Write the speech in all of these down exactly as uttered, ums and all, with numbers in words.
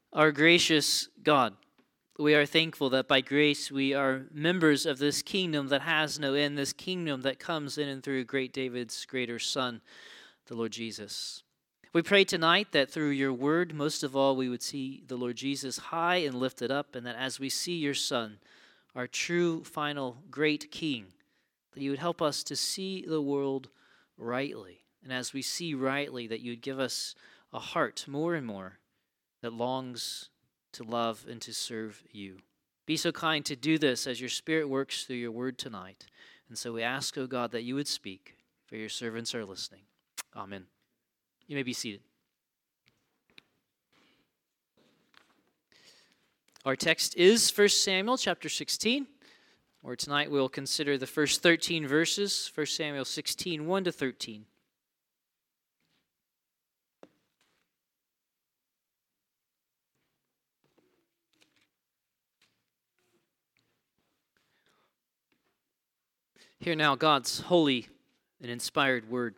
Our gracious God, we are thankful that by grace we are members of this kingdom that has no end, this kingdom that comes in and through great David's greater Son, the Lord Jesus. We pray tonight that through your word, most of all, we would see the Lord Jesus high and lifted up, and that as we see your Son, our true, final, great King, that you would help us to see the world rightly. And as we see rightly, that you would give us a heart more and more that longs to love and to serve you. Be so kind to do this as your Spirit works through your word tonight. And so we ask, O God, that you would speak, for your servants are listening. Amen. You may be seated. Our text is First Samuel chapter sixteen, where tonight we'll consider the first thirteen verses, First Samuel sixteen, one to thirteen. Hear now God's holy and inspired word.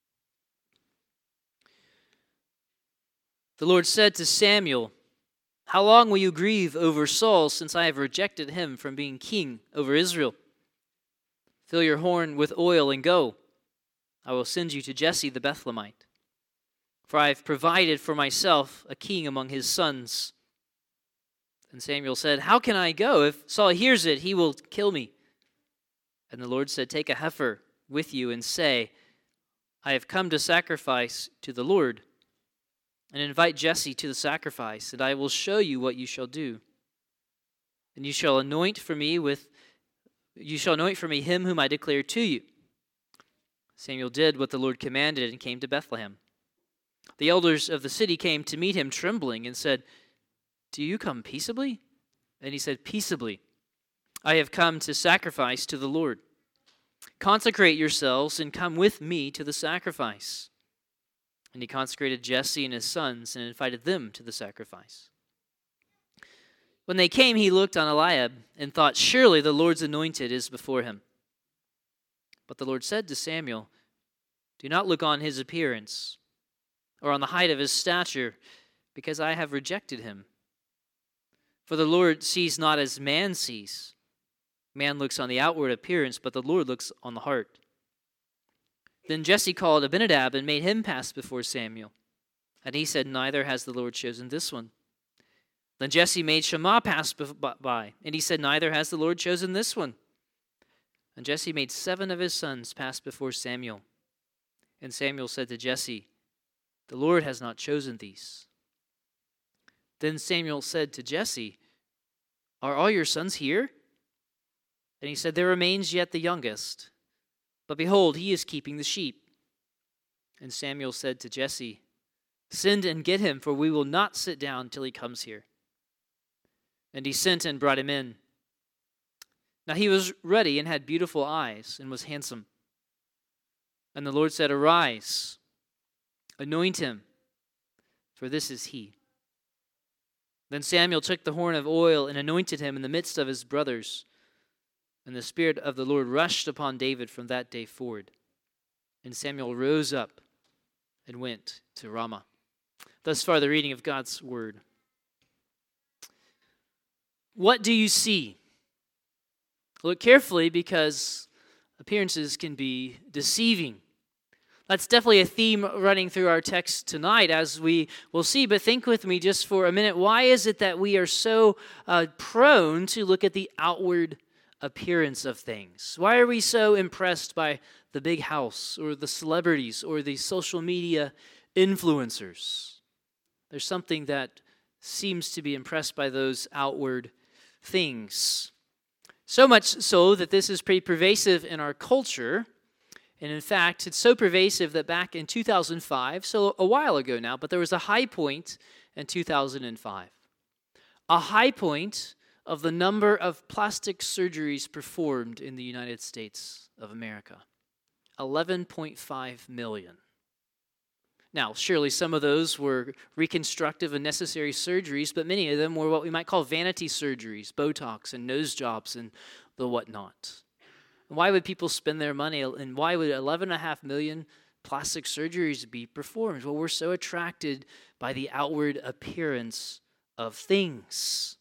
The Lord said to Samuel, "How long will you grieve over Saul, since I have rejected him from being king over Israel? Fill your horn with oil and go. I will send you to Jesse the Bethlehemite. For I have provided for myself a king among his sons." And Samuel said, "How can I go? If Saul hears it, he will kill me." And the Lord said, "Take a heifer with you and say, I have come to sacrifice to the Lord. And invite Jesse to the sacrifice, and I will show you what you shall do. And you shall anoint for me with you shall anoint for me him whom I declare to you." Samuel did what the Lord commanded and came to Bethlehem. The elders of the city came to meet him trembling and said, "Do you come peaceably?" And he said, "Peaceably. I have come to sacrifice to the Lord. Consecrate yourselves and come with me to the sacrifice." And he consecrated Jesse and his sons and invited them to the sacrifice. When they came, he looked on Eliab and thought, "Surely the Lord's anointed is before him." But the Lord said to Samuel, "Do not look on his appearance or on the height of his stature, because I have rejected him. For the Lord sees not as man sees. Man looks on the outward appearance, but the Lord looks on the heart." Then Jesse called Abinadab and made him pass before Samuel. And he said, "Neither has the Lord chosen this one." Then Jesse made Shammah pass by, and he said, "Neither has the Lord chosen this one." And Jesse made seven of his sons pass before Samuel. And Samuel said to Jesse, "The Lord has not chosen these." Then Samuel said to Jesse, "Are all your sons here?" And he said, "There remains yet the youngest. But behold, he is keeping the sheep." And Samuel said to Jesse, "Send and get him, for we will not sit down till he comes here." And he sent and brought him in. Now he was ruddy and had beautiful eyes and was handsome. And the Lord said, "Arise, anoint him, for this is he." Then Samuel took the horn of oil and anointed him in the midst of his brothers. And the Spirit of the Lord rushed upon David from that day forward. And Samuel rose up and went to Ramah. Thus far, the reading of God's word. What do you see? Look carefully, because appearances can be deceiving. That's definitely a theme running through our text tonight, as we will see. But think with me just for a minute. Why is it that we are so uh, prone to look at the outward appearance of things? Why are we so impressed by the big house or the celebrities or the social media influencers? There's something that seems to be impressed by those outward things. So much so that this is pretty pervasive in our culture. And in fact, it's so pervasive that back in two thousand five, so a while ago now, but there was a high point in two thousand five. A high point of the number of plastic surgeries performed in the United States of America. eleven point five million. Now, surely some of those were reconstructive and necessary surgeries, but many of them were what we might call vanity surgeries, Botox and nose jobs and the whatnot. Why would people spend their money, and why would eleven point five million plastic surgeries be performed? Well, we're so attracted by the outward appearance of things.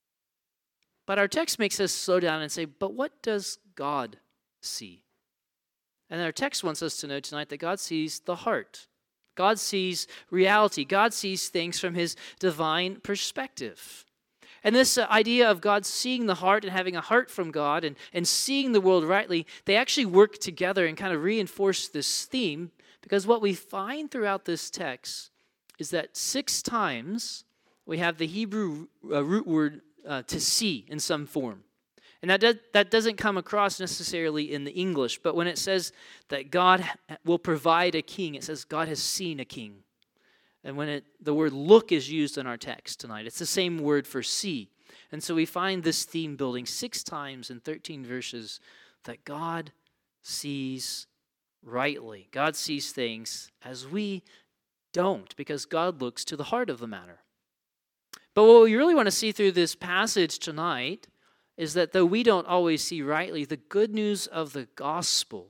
But our text makes us slow down and say, but what does God see? And our text wants us to know tonight that God sees the heart. God sees reality. God sees things from his divine perspective. And this uh, idea of God seeing the heart and having a heart from God and, and seeing the world rightly, they actually work together and kind of reinforce this theme, because what we find throughout this text is that six times we have the Hebrew uh, root word uh, to see in some form. And that, does, that doesn't come across necessarily in the English, but when it says that God will provide a king, it says God has seen a king. And when it, the word look is used in our text tonight, it's the same word for see. And so we find this theme building six times in thirteen verses, that God sees rightly. God sees things as we don't, because God looks to the heart of the matter. But what we really want to see through this passage tonight is that though we don't always see rightly, the good news of the gospel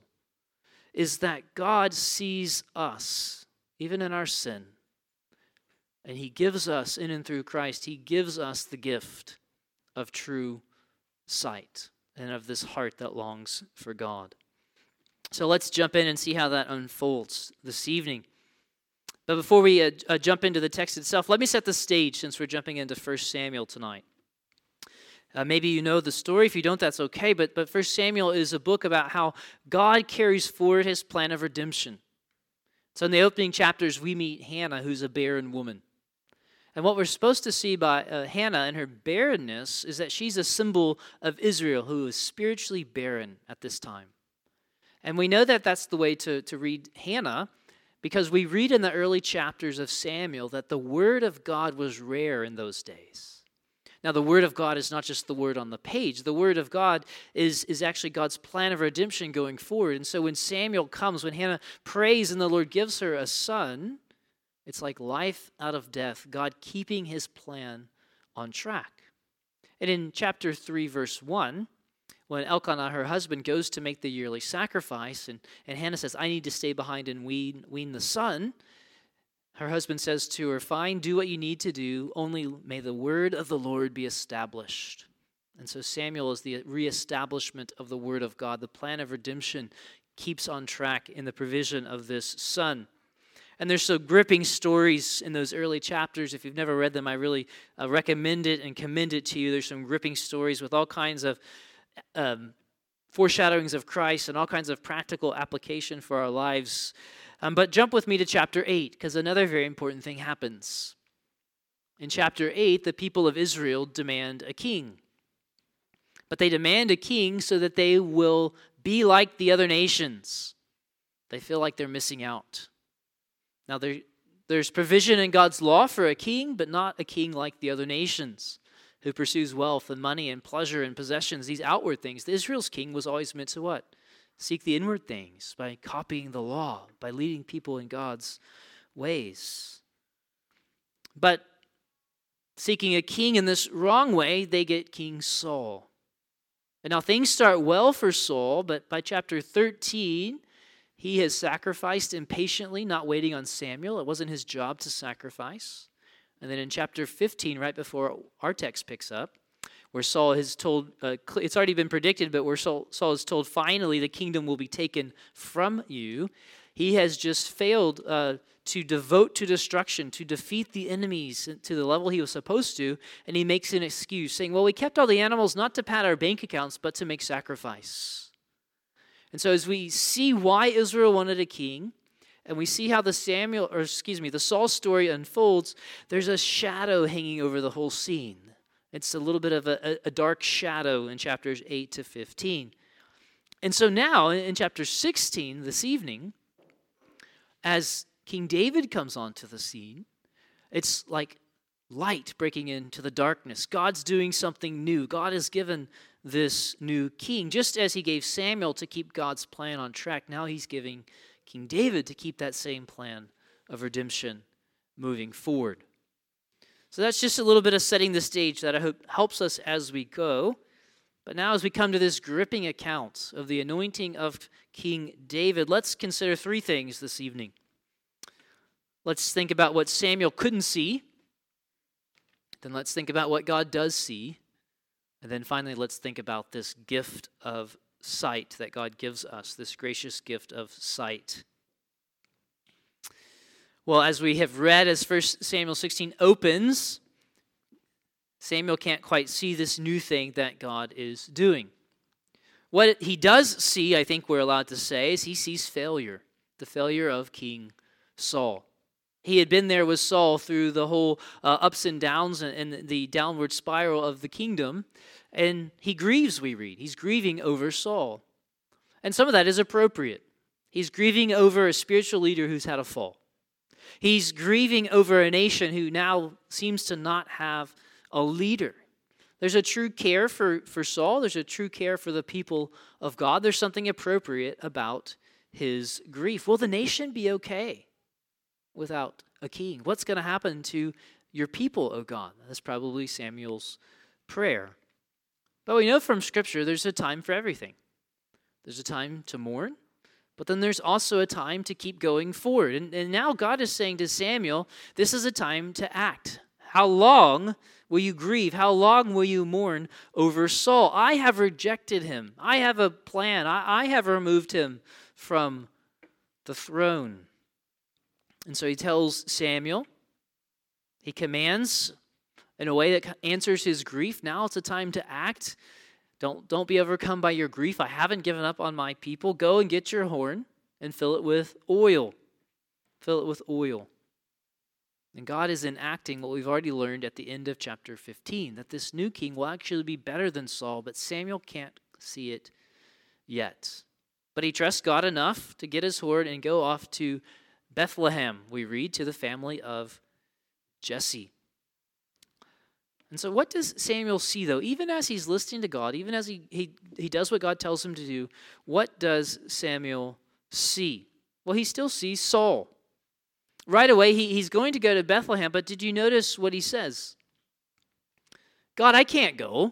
is that God sees us, even in our sin. And he gives us, in and through Christ, he gives us the gift of true sight and of this heart that longs for God. So let's jump in and see how that unfolds this evening. But before we uh, uh, jump into the text itself, let me set the stage since we're jumping into First Samuel tonight. Uh, maybe you know the story. If you don't, that's okay. But, but First Samuel is a book about how God carries forward his plan of redemption. So in the opening chapters, we meet Hannah, who's a barren woman. And what we're supposed to see by uh, Hannah and her barrenness is that she's a symbol of Israel, who is spiritually barren at this time. And we know that that's the way to, to read Hannah, because we read in the early chapters of Samuel that the word of God was rare in those days. Now, the word of God is not just the word on the page. The word of God is, is actually God's plan of redemption going forward. And so when Samuel comes, when Hannah prays and the Lord gives her a son, it's like life out of death, God keeping his plan on track. And in chapter three, verse one, when Elkanah, her husband, goes to make the yearly sacrifice, and, and Hannah says, I need to stay behind and wean, wean the son, her husband says to her, fine, do what you need to do, only may the word of the Lord be established. And so Samuel is the reestablishment of the word of God. The plan of redemption keeps on track in the provision of this son. And there's some gripping stories in those early chapters. If you've never read them, I really uh, recommend it and commend it to you. There's some gripping stories with all kinds of um, foreshadowings of Christ and all kinds of practical application for our lives. Um, but jump with me to chapter eight, because another very important thing happens. In chapter eight, the people of Israel demand a king. But they demand a king so that they will be like the other nations. They feel like they're missing out. Now, there, there's provision in God's law for a king, but not a king like the other nations, who pursues wealth and money and pleasure and possessions, these outward things. The Israel's king was always meant to what? Seek the inward things by copying the law, by leading people in God's ways. But seeking a king in this wrong way, they get King Saul. And now things start well for Saul, but by chapter thirteen, he has sacrificed impatiently, not waiting on Samuel. It wasn't his job to sacrifice. And then in chapter fifteen, right before our text picks up, where Saul is told, uh, it's already been predicted, but where Saul, Saul is told, finally the kingdom will be taken from you. He has just failed uh, to devote to destruction, to defeat the enemies to the level he was supposed to, and he makes an excuse, saying, well, we kept all the animals not to pad our bank accounts, but to make sacrifice. And so as we see why Israel wanted a king, and we see how the Samuel, or excuse me, the Saul story unfolds, there's a shadow hanging over the whole scene. It's a little bit of a, a dark shadow in chapters eight to fifteen. And so now, in chapter sixteen, this evening, as King David comes onto the scene, it's like light breaking into the darkness. God's doing something new. God has given this new king. Just as he gave Samuel to keep God's plan on track, now he's giving King David to keep that same plan of redemption moving forward. So that's just a little bit of setting the stage that I hope helps us as we go. But now as we come to this gripping account of the anointing of King David, let's consider three things this evening. Let's think about what Samuel couldn't see. Then let's think about what God does see. And then finally, let's think about this gift of sight that God gives us, this gracious gift of sight. Well, as we have read, as First Samuel sixteen opens, Samuel can't quite see this new thing that God is doing. What he does see, I think we're allowed to say, is he sees failure, the failure of King Saul. He had been there with Saul through the whole uh, ups and downs and, and the downward spiral of the kingdom, and he grieves, we read. He's grieving over Saul. And some of that is appropriate. He's grieving over a spiritual leader who's had a fall. He's grieving over a nation who now seems to not have a leader. There's a true care for, for Saul. There's a true care for the people of God. There's something appropriate about his grief. Will the nation be okay without a king? What's going to happen to your people, O God? That's probably Samuel's prayer. But we know from Scripture there's a time for everything. There's a time to mourn, but then there's also a time to keep going forward. And, and now God is saying to Samuel, this is a time to act. How long will you grieve? How long will you mourn over Saul? I have rejected him. I have a plan. I, I have removed him from the throne. And so he tells Samuel, he commands in a way that answers his grief. Now it's a time to act. Don't, don't be overcome by your grief. I haven't given up on my people. Go and get your horn and fill it with oil. Fill it with oil. And God is enacting what we've already learned at the end of chapter fifteen, that this new king will actually be better than Saul, but Samuel can't see it yet. But he trusts God enough to get his horn and go off to Bethlehem, we read, to the family of Jesse. And so what does Samuel see, though? Even as he's listening to God, even as he, he, he does what God tells him to do, what does Samuel see? Well, he still sees Saul. Right away, he, he's going to go to Bethlehem, but did you notice what he says? God, I can't go.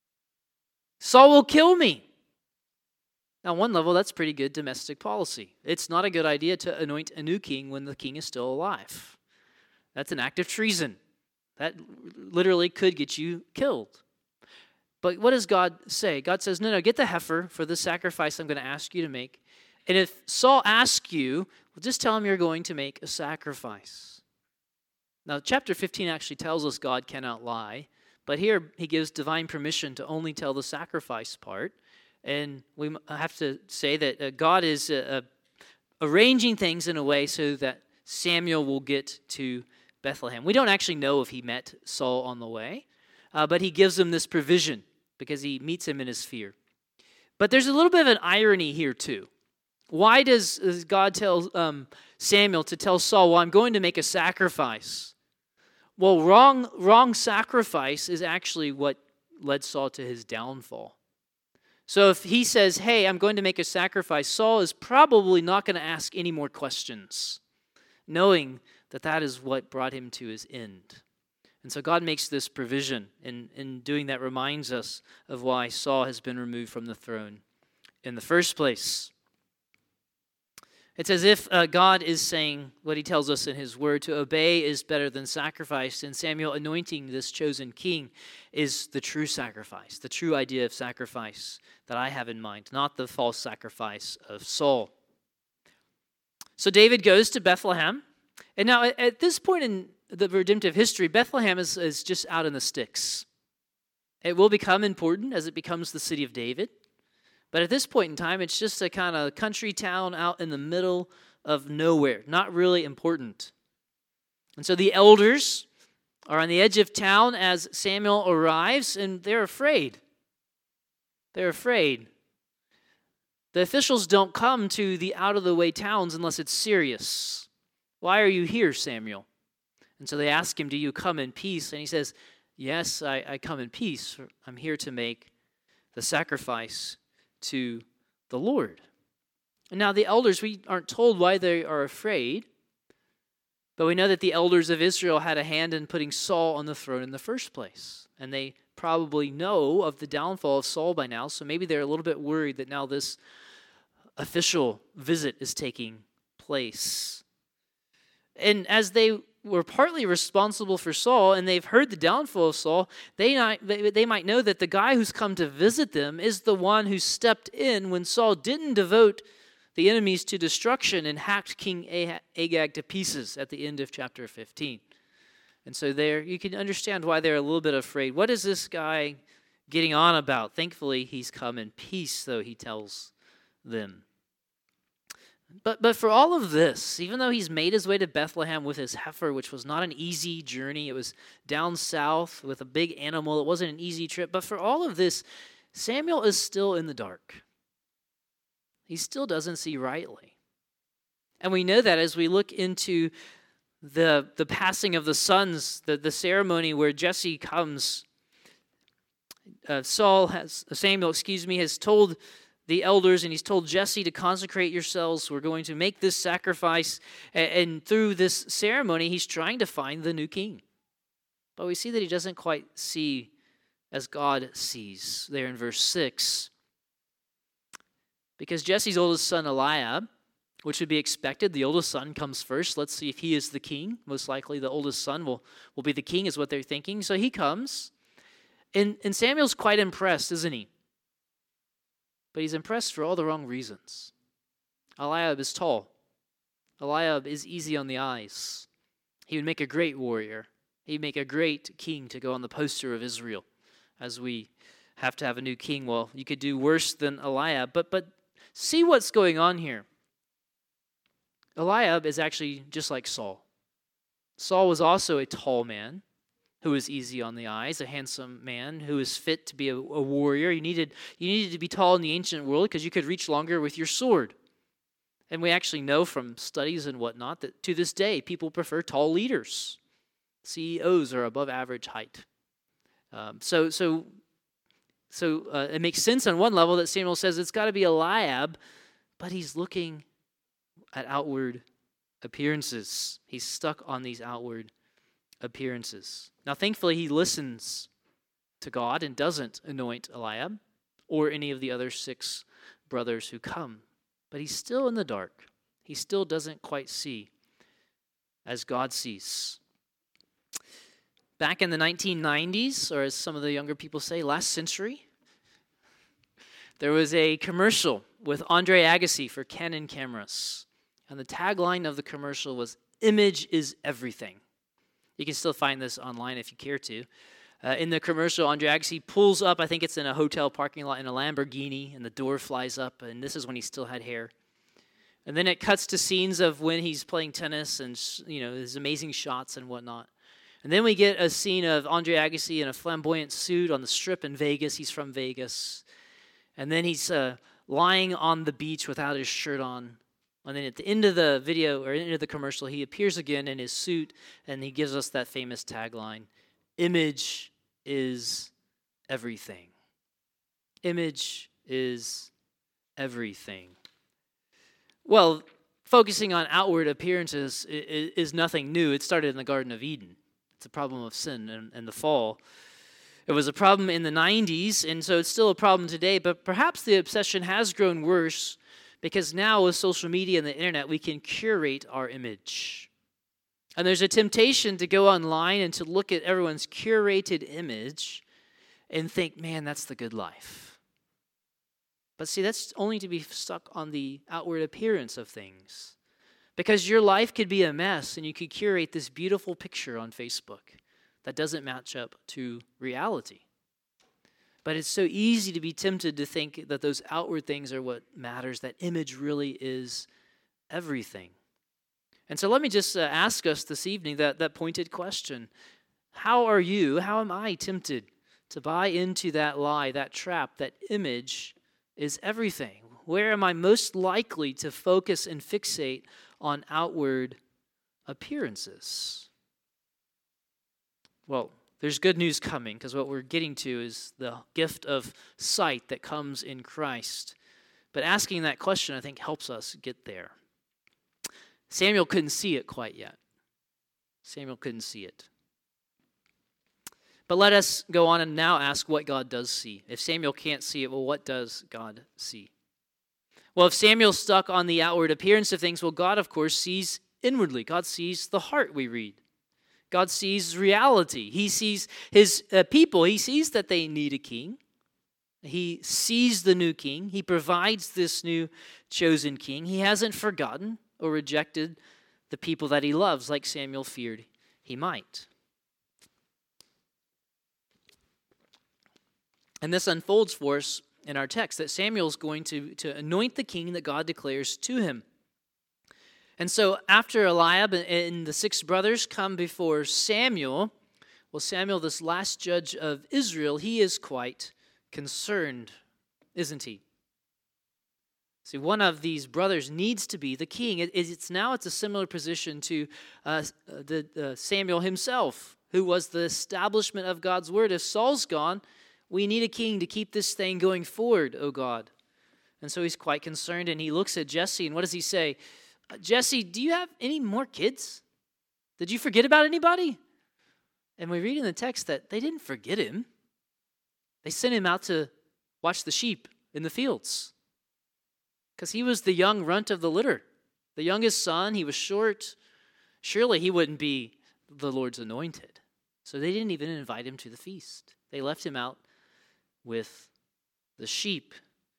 Saul will kill me. Now, on one level, that's pretty good domestic policy. It's not a good idea to anoint a new king when the king is still alive. That's an act of treason. That literally could get you killed. But what does God say? God says, no, no, get the heifer for the sacrifice I'm going to ask you to make. And if Saul asks you, well, just tell him you're going to make a sacrifice. Now, chapter fifteen actually tells us God cannot lie. But here he gives divine permission to only tell the sacrifice part. And we have to say that uh, God is uh, uh, arranging things in a way so that Samuel will get to Bethlehem. We don't actually know if he met Saul on the way, uh, but he gives him this provision because he meets him in his fear. But there's a little bit of an irony here too. Why does, does God tell um, Samuel to tell Saul, well, I'm going to make a sacrifice? Well, wrong, wrong sacrifice is actually what led Saul to his downfall. So if he says, hey, I'm going to make a sacrifice, Saul is probably not going to ask any more questions, knowing that that is what brought him to his end. And so God makes this provision, and in doing that reminds us of why Saul has been removed from the throne in the first place. It's as if uh, God is saying what he tells us in his word, to obey is better than sacrifice, and Samuel anointing this chosen king is the true sacrifice, the true idea of sacrifice that I have in mind, not the false sacrifice of Saul. So David goes to Bethlehem. And now, at this point in the redemptive history, Bethlehem is, is just out in the sticks. It will become important as it becomes the city of David. But at this point in time, it's just a kind of country town out in the middle of nowhere, not really important. And so the elders are on the edge of town as Samuel arrives, and they're afraid. They're afraid. The officials don't come to the out-of-the-way towns unless it's serious. Why are you here, Samuel? And so they ask him, do you come in peace? And he says, yes, I, I come in peace. I'm here to make the sacrifice to the Lord. And now the elders, we aren't told why they are afraid, but we know that the elders of Israel had a hand in putting Saul on the throne in the first place. And they probably know of the downfall of Saul by now, so maybe they're a little bit worried that now this official visit is taking place. And as they were partly responsible for Saul, and they've heard the downfall of Saul, they, not, they, they might know that the guy who's come to visit them is the one who stepped in when Saul didn't devote the enemies to destruction and hacked King Agag to pieces at the end of chapter fifteen. And so there, you can understand why they're a little bit afraid. What is this guy getting on about? Thankfully, he's come in peace, though, he tells them. But but for all of this, even though he's made his way to Bethlehem with his heifer, which was not an easy journey, it was down south with a big animal, it wasn't an easy trip, but for all of this, Samuel is still in the dark. He still doesn't see rightly. And we know that as we look into the, the passing of the sons, the, the ceremony where Jesse comes, uh, Saul has, Samuel, excuse me, has told the elders, and he's told Jesse to consecrate yourselves. We're going to make this sacrifice. And, and through this ceremony, he's trying to find the new king. But we see that he doesn't quite see as God sees there in verse six. Because Jesse's oldest son, Eliab, which would be expected, the oldest son comes first. Let's see if he is the king. Most likely the oldest son will, will be the king, is what they're thinking. So he comes. And, and Samuel's quite impressed, isn't he? But he's impressed for all the wrong reasons. Eliab is tall. Eliab is easy on the eyes. He would make a great warrior. He'd make a great king to go on the poster of Israel, as we have to have a new king. Well, you could do worse than Eliab. But, but see what's going on here. Eliab is actually just like Saul. Saul was also a tall man who was easy on the eyes, a handsome man who was fit to be a, a warrior. You needed, you needed to be tall in the ancient world because you could reach longer with your sword. And we actually know from studies and whatnot that to this day, people prefer tall leaders. C E Os are above average height. Um, so so, so uh, it makes sense on one level that Samuel says it's got to be Eliab, but he's looking at outward appearances. He's stuck on these outward appearances. Now, thankfully, he listens to God and doesn't anoint Eliab or any of the other six brothers who come. But he's still in the dark. He still doesn't quite see as God sees. Back in the nineteen nineties, or as some of the younger people say, last century, there was a commercial with Andre Agassi for Canon cameras. And the tagline of the commercial was, "Image is everything." You can still find this online if you care to. Uh, in the commercial, Andre Agassi pulls up, I think it's in a hotel parking lot, in a Lamborghini, and the door flies up, and this is when he still had hair. And then it cuts to scenes of when he's playing tennis and, you know, his amazing shots and whatnot. And then we get a scene of Andre Agassi in a flamboyant suit on the Strip in Vegas. He's from Vegas. And then he's uh, lying on the beach without his shirt on. And then at the end of the video, or end of the commercial, he appears again in his suit, and he gives us that famous tagline, "Image is everything." Image is everything. Well, focusing on outward appearances is nothing new. It started in the Garden of Eden. It's a problem of sin and, and the fall. It was a problem in the nineties, and so it's still a problem today, but perhaps the obsession has grown worse because now with social media and the internet, we can curate our image. And there's a temptation to go online and to look at everyone's curated image and think, man, that's the good life. But see, that's only to be stuck on the outward appearance of things. Because your life could be a mess and you could curate this beautiful picture on Facebook that doesn't match up to reality. But it's so easy to be tempted to think that those outward things are what matters, that image really is everything. And so let me just uh, ask us this evening that, that pointed question. How are you, how am I tempted to buy into that lie, that trap, that image is everything? Where am I most likely to focus and fixate on outward appearances? Well, there's good news coming, because what we're getting to is the gift of sight that comes in Christ. But asking that question, I think, helps us get there. Samuel couldn't see it quite yet. Samuel couldn't see it. But let us go on and now ask what God does see. If Samuel can't see it, well, what does God see? Well, if Samuel's stuck on the outward appearance of things, well, God, of course, sees inwardly. God sees the heart, we read. God sees reality. He sees his uh, people. He sees that they need a king. He sees the new king. He provides this new chosen king. He hasn't forgotten or rejected the people that he loves, like Samuel feared he might. And this unfolds for us in our text, that Samuel's going to, to anoint the king that God declares to him. And so after Eliab and the six brothers come before Samuel, well, Samuel, this last judge of Israel, he is quite concerned, isn't he? See, one of these brothers needs to be the king. It, it's now it's a similar position to uh, the uh, Samuel himself, who was the establishment of God's word. If Saul's gone, we need a king to keep this thing going forward, O God. And so he's quite concerned, and he looks at Jesse, and what does he say? Jesse, do you have any more kids? Did you forget about anybody? And we read in the text that they didn't forget him. They sent him out to watch the sheep in the fields because he was the young runt of the litter, the youngest son. He was short. Surely he wouldn't be the Lord's anointed. So they didn't even invite him to the feast. They left him out with the sheep.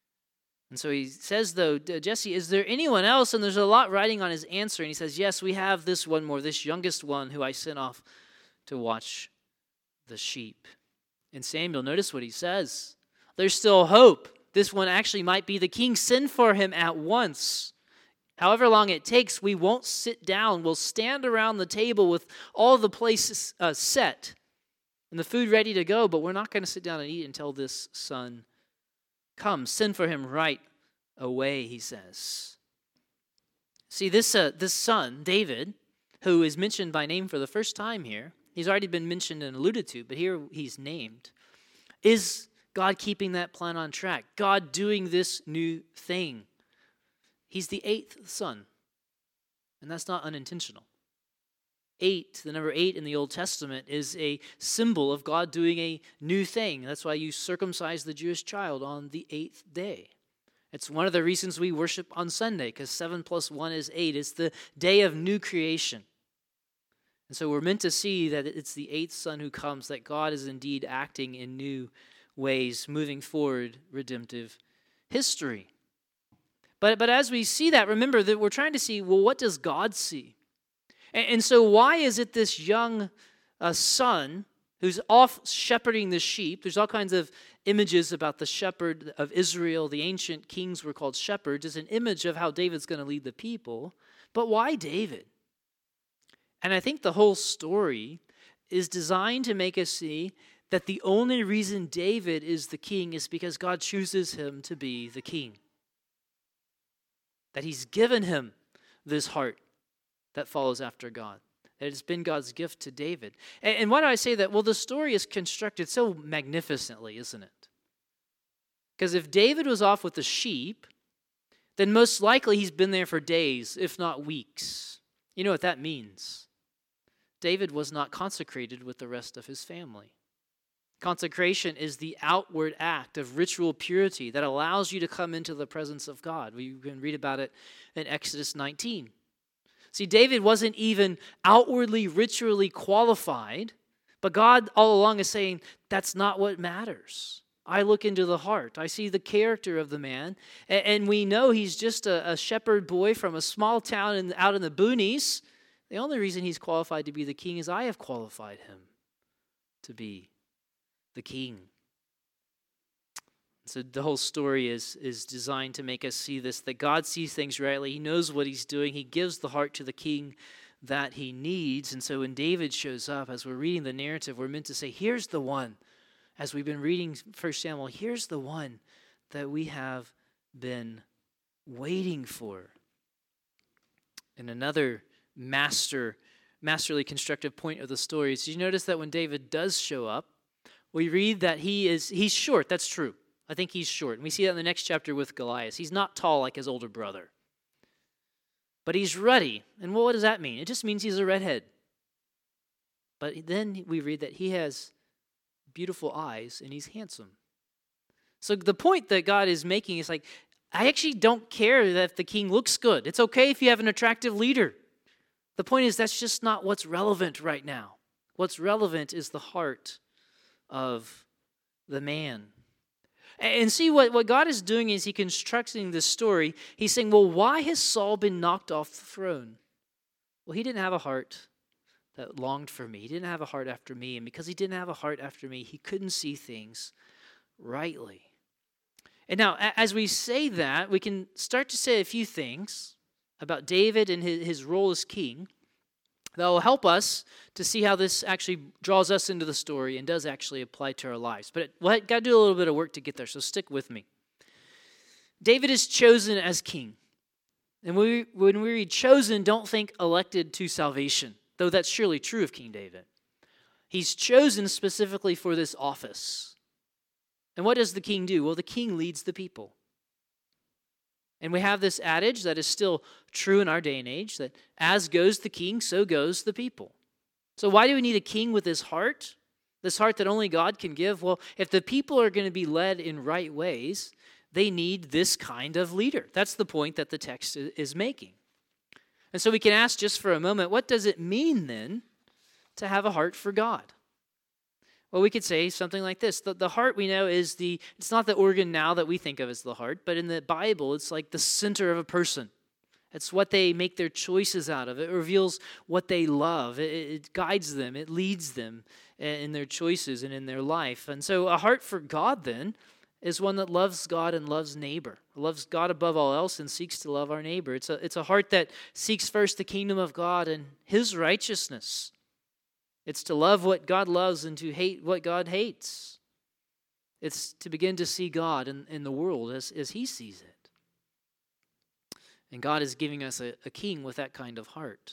And so he says, though, Jesse, is there anyone else? And there's a lot writing on his answer. And he says, yes, we have this one more, this youngest one who I sent off to watch the sheep. And Samuel, notice what he says. There's still hope. This one actually might be the king. Send for him at once. However long it takes, we won't sit down. We'll stand around the table with all the places uh, set and the food ready to go, but we're not going to sit down and eat until this son comes. Send for him right away, he says. See, this, uh, this son, David, who is mentioned by name for the first time here, he's already been mentioned and alluded to, but here he's named. Is God keeping that plan on track? God doing this new thing? He's the eighth son, and that's not unintentional. Eight, the number eight in the Old Testament, is a symbol of God doing a new thing. That's why you circumcise the Jewish child on the eighth day. It's one of the reasons we worship on Sunday, because seven plus one is eight. It's the day of new creation. And so we're meant to see that it's the eighth son who comes, that God is indeed acting in new ways, moving forward redemptive history. But, but as we see that, remember that we're trying to see, well, what does God see? And, and so why is it this young uh, son who's off shepherding the sheep? There's all kinds of images about the shepherd of Israel. The ancient kings were called shepherds. It's an image of how David's going to lead the people. But why David? And I think the whole story is designed to make us see that the only reason David is the king is because God chooses him to be the king. That he's given him this heart that follows after God. That it's been God's gift to David. And, and why do I say that? Well, the story is constructed so magnificently, isn't it? Because if David was off with the sheep, then most likely he's been there for days, if not weeks. You know what that means? David was not consecrated with the rest of his family. Consecration is the outward act of ritual purity that allows you to come into the presence of God. We can read about it in Exodus nineteen. See, David wasn't even outwardly, ritually qualified, but God all along is saying, that's not what matters. I look into the heart. I see the character of the man, and we know he's just a, a shepherd boy from a small town in, out in the boonies. The only reason he's qualified to be the king is I have qualified him to be the king. So the whole story is, is designed to make us see this, that God sees things rightly. He knows what he's doing. He gives the heart to the king that he needs. And so when David shows up, as we're reading the narrative, we're meant to say, here's the one. As we've been reading First Samuel, here's the one that we have been waiting for. And another master, masterly constructive point of the story is, did you notice that when David does show up, we read that he is, he's short. That's true. I think he's short. And we see that in the next chapter with Goliath. He's not tall like his older brother. But he's ruddy. And what does that mean? It just means he's a redhead. But then we read that he has beautiful eyes and he's handsome. So the point that God is making is like, I actually don't care that if the king looks good. It's okay if you have an attractive leader. The point is that's just not what's relevant right now. What's relevant is the heart of the man. And see, what, what God is doing is he constructing this story. He's saying, well, why has Saul been knocked off the throne? Well, he didn't have a heart that longed for me. He didn't have a heart after me. And because he didn't have a heart after me, he couldn't see things rightly. And now, as we say that, we can start to say a few things about David and his, his role as king that will help us to see how this actually draws us into the story and does actually apply to our lives. But we've got to do a little bit of work to get there, so stick with me. David is chosen as king. And when we, when we read chosen, don't think elected to salvation, though that's surely true of King David. He's chosen specifically for this office. And what does the king do? Well, the king leads the people. And we have this adage that is still true in our day and age, that as goes the king, so goes the people. So why do we need a king with this heart? This heart that only God can give? Well, if the people are going to be led in right ways, they need this kind of leader. That's the point that the text is making. And so we can ask just for a moment, what does it mean then to have a heart for God? Well, we could say something like this. The, the heart, we know, is the, it's not the organ now that we think of as the heart, but in the Bible, it's like the center of a person. It's what they make their choices out of. It reveals what they love. It, it guides them. It leads them in their choices and in their life. And so a heart for God, then, is one that loves God and loves neighbor. Loves God above all else and seeks to love our neighbor. It's a, it's a heart that seeks first the kingdom of God and his righteousness. It's to love what God loves and to hate what God hates. It's to begin to see God in, in the world as, as he sees it. And God is giving us a, a king with that kind of heart.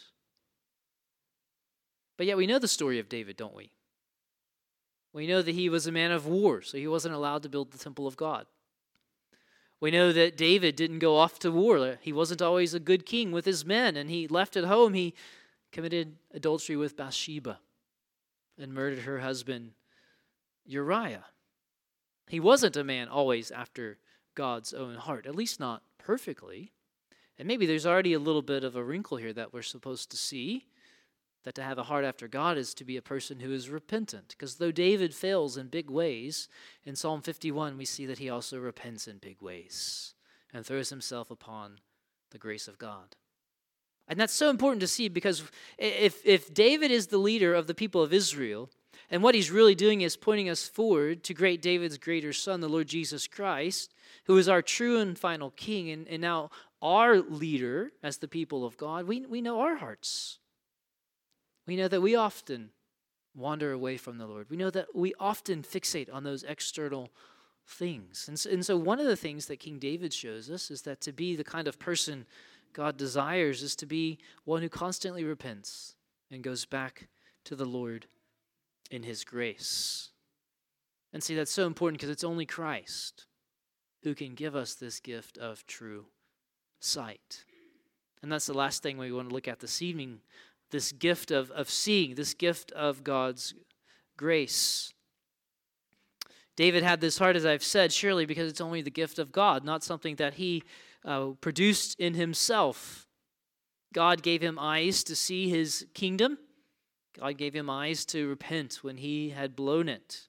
But yet we know the story of David, don't we? We know that he was a man of war, so he wasn't allowed to build the temple of God. We know that David didn't go off to war. He wasn't always a good king with his men, and he left at home. He committed adultery with Bathsheba and murdered her husband Uriah. He wasn't a man always after God's own heart, at least not perfectly. And maybe there's already a little bit of a wrinkle here that we're supposed to see, that to have a heart after God is to be a person who is repentant. Because though David fails in big ways, in Psalm fifty-one we see that he also repents in big ways and throws himself upon the grace of God. And that's so important to see, because if, if David is the leader of the people of Israel, and what he's really doing is pointing us forward to great David's greater son, the Lord Jesus Christ, who is our true and final king, and, and now our leader as the people of God, we, we know our hearts. We know that we often wander away from the Lord. We know that we often fixate on those external things. And so, and so one of the things that King David shows us is that to be the kind of person God desires is to be one who constantly repents and goes back to the Lord in his grace. And see, that's so important because it's only Christ who can give us this gift of true sight. And that's the last thing we want to look at this evening, this gift of, of seeing, this gift of God's grace. David had this heart, as I've said, surely because it's only the gift of God, not something that he uh, produced in himself. God gave him eyes to see his kingdom. God gave him eyes to repent when he had blown it.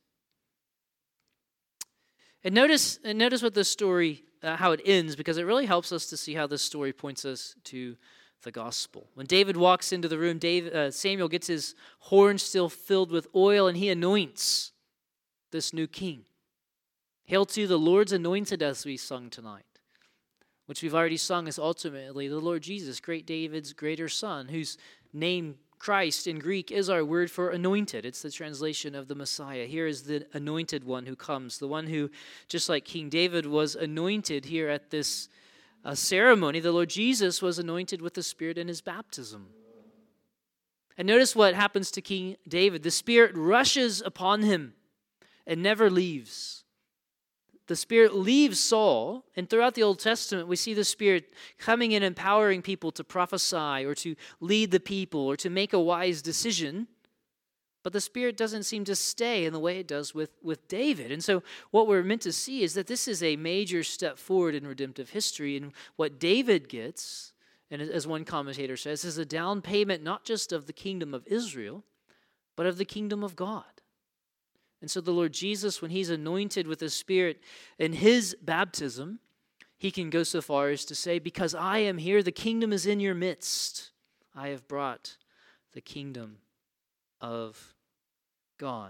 And notice, and notice what this story, uh, how it ends, because it really helps us to see how this story points us to the gospel. When David walks into the room, David, uh, Samuel gets his horn still filled with oil, and he anoints this new king. Hail to the Lord's anointed, as we sung tonight, which we've already sung is ultimately the Lord Jesus, great David's greater son, whose name Christ in Greek is our word for anointed. It's the translation of the Messiah. Here is the anointed one who comes, the one who, just like King David was anointed here at this uh, ceremony, the Lord Jesus was anointed with the Spirit in his baptism. And notice what happens to King David. The Spirit rushes upon him and never leaves. The Spirit leaves Saul, and throughout the Old Testament, we see the Spirit coming and empowering people to prophesy or to lead the people or to make a wise decision. But the Spirit doesn't seem to stay in the way it does with, with David. And so what we're meant to see is that this is a major step forward in redemptive history. And what David gets, and as one commentator says, is a down payment not just of the kingdom of Israel, but of the kingdom of God. And so the Lord Jesus, when he's anointed with the Spirit in his baptism, he can go so far as to say, because I am here, the kingdom is in your midst. I have brought the kingdom of God.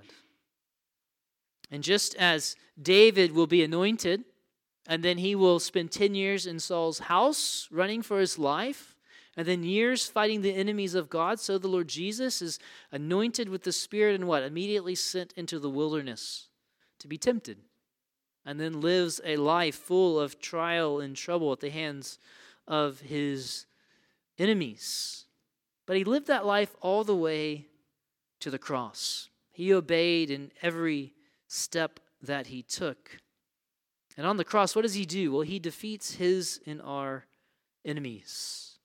And just as David will be anointed, and then he will spend ten years in Saul's house running for his life, and then years fighting the enemies of God, so the Lord Jesus is anointed with the Spirit and what? Immediately sent into the wilderness to be tempted, and then lives a life full of trial and trouble at the hands of his enemies. But he lived that life all the way to the cross. He obeyed in every step that he took. And on the cross, what does he do? Well, he defeats his and our enemies.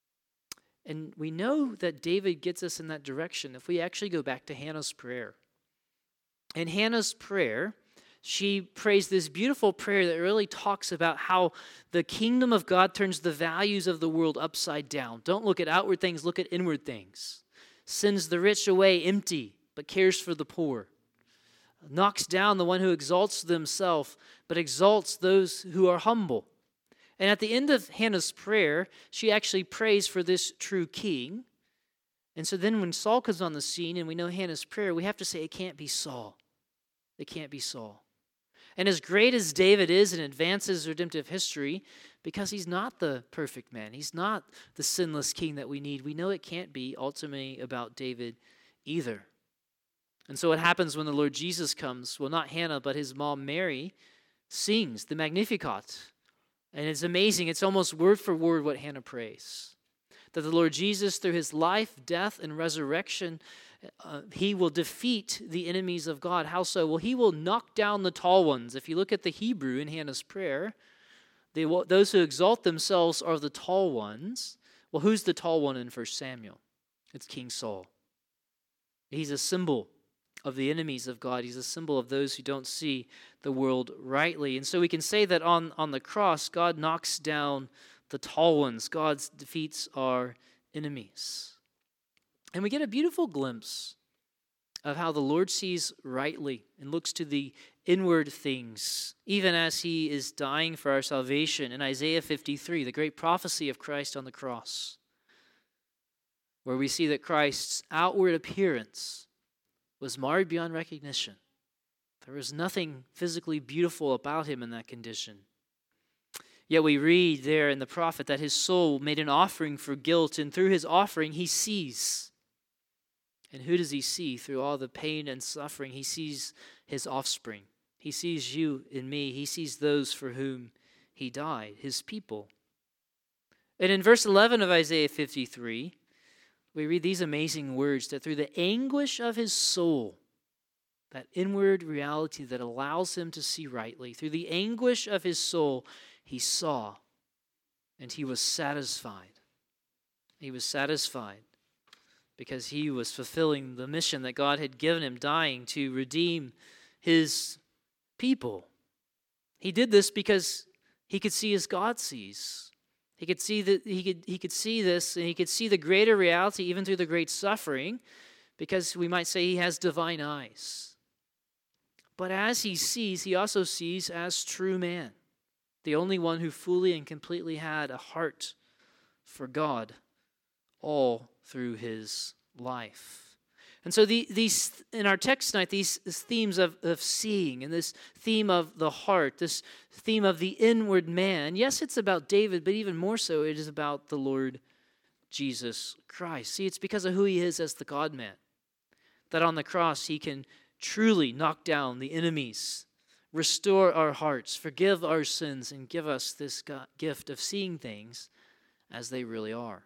And we know that David gets us in that direction if we actually go back to Hannah's prayer. In Hannah's prayer, she prays this beautiful prayer that really talks about how the kingdom of God turns the values of the world upside down. Don't look at outward things, look at inward things. Sends the rich away empty, but cares for the poor. Knocks down the one who exalts themselves, but exalts those who are humble. And at the end of Hannah's prayer, she actually prays for this true king. And so then when Saul comes on the scene and we know Hannah's prayer, we have to say it can't be Saul. It can't be Saul. And as great as David is and advances redemptive history, because he's not the perfect man, he's not the sinless king that we need, we know it can't be ultimately about David either. And so what happens when the Lord Jesus comes? Well, not Hannah, but his mom Mary sings the Magnificat. And it's amazing. It's almost word for word what Hannah prays. That the Lord Jesus, through his life, death, and resurrection, uh, he will defeat the enemies of God. How so? Well, he will knock down the tall ones. If you look at the Hebrew in Hannah's prayer, they will, those who exalt themselves are the tall ones. Well, who's the tall one in First Samuel? It's King Saul. He's a symbol of the enemies of God. He's a symbol of those who don't see the world rightly. And so we can say that on, on the cross, God knocks down the tall ones. God defeats our enemies. And we get a beautiful glimpse of how the Lord sees rightly and looks to the inward things, even as he is dying for our salvation in Isaiah fifty-three, the great prophecy of Christ on the cross, where we see that Christ's outward appearance was marred beyond recognition. There was nothing physically beautiful about him in that condition. Yet we read there in the prophet that his soul made an offering for guilt, and through his offering he sees. And who does he see? Through all the pain and suffering, he sees his offspring. He sees you and me. He sees those for whom he died, his people. And in verse eleven of Isaiah fifty-three, we read these amazing words, that through the anguish of his soul, that inward reality that allows him to see rightly, through the anguish of his soul, he saw and he was satisfied. He was satisfied because he was fulfilling the mission that God had given him, dying to redeem his people. He did this because he could see as God sees. He could see that he could he could see this, and he could see the greater reality even through the great suffering, because we might say he has divine eyes. But as he sees, he also sees as true man, the only one who fully and completely had a heart for God all through his life. And so the, these, in our text tonight, these themes of, of seeing and this theme of the heart, this theme of the inward man, yes, it's about David, but even more so, it is about the Lord Jesus Christ. See, it's because of who he is as the God-man, that on the cross he can truly knock down the enemies, restore our hearts, forgive our sins, and give us this gift of seeing things as they really are.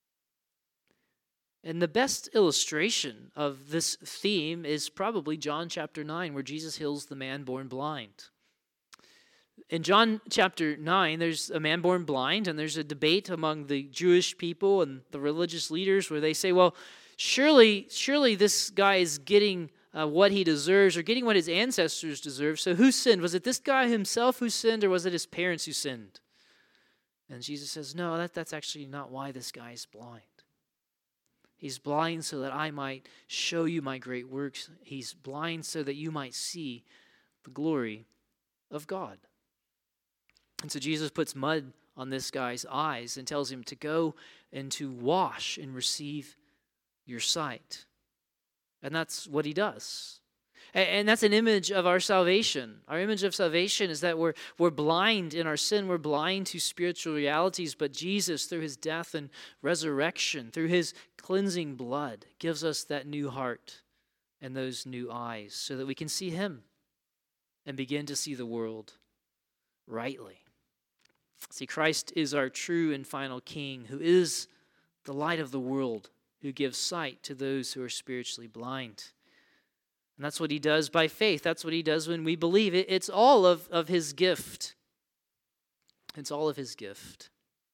And the best illustration of this theme is probably John chapter nine, where Jesus heals the man born blind. In John chapter nine, there's a man born blind, and there's a debate among the Jewish people and the religious leaders where they say, well, surely, surely this guy is getting uh, what he deserves, or getting what his ancestors deserve. So who sinned? Was it this guy himself who sinned, or was it his parents who sinned? And Jesus says, no, that, that's actually not why this guy is blind. He's blind so that I might show you my great works. He's blind so that you might see the glory of God. And so Jesus puts mud on this guy's eyes and tells him to go and to wash and receive your sight. And that's what he does. And that's an image of our salvation. Our image of salvation is that we're, we're blind in our sin. We're blind to spiritual realities. But Jesus, through his death and resurrection, through his cleansing blood, gives us that new heart and those new eyes so that we can see him and begin to see the world rightly. See, Christ is our true and final King, who is the light of the world, who gives sight to those who are spiritually blind. And that's what he does by faith. That's what he does when we believe. It, it's all of, of his gift. It's all of his gift.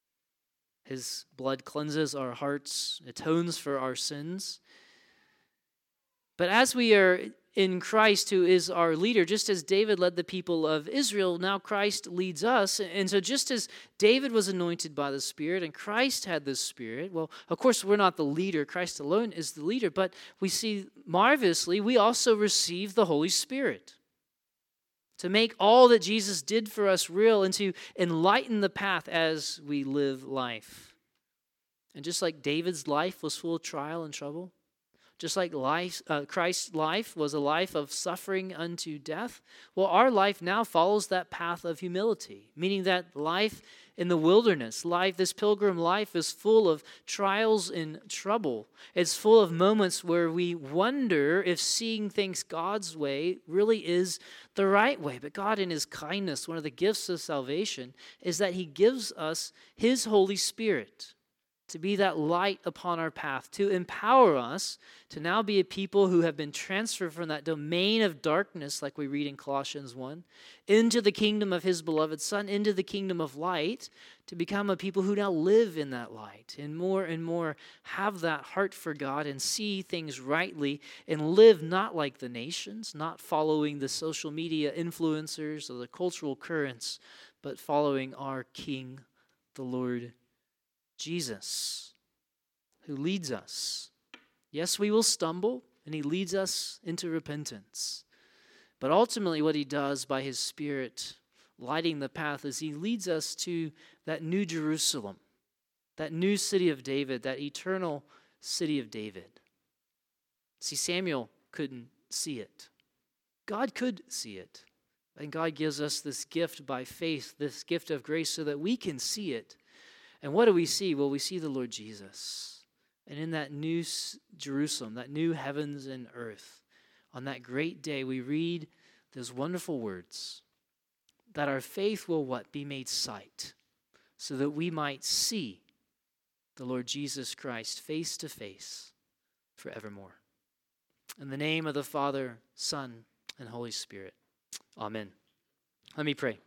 His blood cleanses our hearts, atones for our sins. But as we are in Christ, who is our leader, just as David led the people of Israel, now Christ leads us. And so just as David was anointed by the Spirit and Christ had the Spirit, well, of course, we're not the leader. Christ alone is the leader. But we see marvelously, we also receive the Holy Spirit to make all that Jesus did for us real and to enlighten the path as we live life. And just like David's life was full of trial and trouble, just like life, uh, Christ's life was a life of suffering unto death, well, our life now follows that path of humility, meaning that life in the wilderness, life, this pilgrim life is full of trials and trouble. It's full of moments where we wonder if seeing things God's way really is the right way. But God, in his kindness, one of the gifts of salvation is that he gives us his Holy Spirit to be that light upon our path, to empower us to now be a people who have been transferred from that domain of darkness, like we read in Colossians one, into the kingdom of his beloved Son, into the kingdom of light, to become a people who now live in that light and more and more have that heart for God and see things rightly and live not like the nations, not following the social media influencers or the cultural currents, but following our King, the Lord Jesus, who leads us. Yes, we will stumble, and he leads us into repentance. But ultimately what he does by his Spirit lighting the path is he leads us to that new Jerusalem, that new city of David, that eternal city of David. See, Samuel couldn't see it. God could see it. And God gives us this gift by faith, this gift of grace so that we can see it. And what do we see? Well, we see the Lord Jesus. And in that new Jerusalem, that new heavens and earth, on that great day, we read those wonderful words that our faith will what? Be made sight, so that we might see the Lord Jesus Christ face to face forevermore. In the name of the Father, Son, and Holy Spirit. Amen. Let me pray.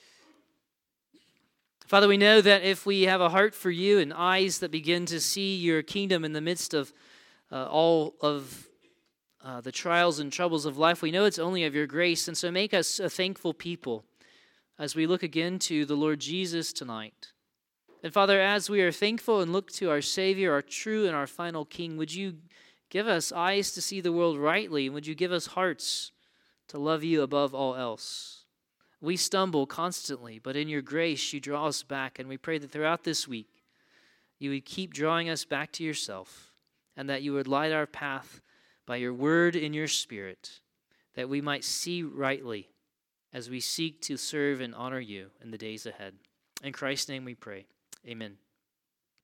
Father, we know that if we have a heart for you and eyes that begin to see your kingdom in the midst of uh, all of uh, the trials and troubles of life, we know it's only of your grace. And so make us a thankful people as we look again to the Lord Jesus tonight. And Father, as we are thankful and look to our Savior, our true and our final King, would you give us eyes to see the world rightly, and would you give us hearts to love you above all else? We stumble constantly, but in your grace, you draw us back, and we pray that throughout this week, you would keep drawing us back to yourself, and that you would light our path by your word and your Spirit, that we might see rightly as we seek to serve and honor you in the days ahead. In Christ's name we pray. Amen.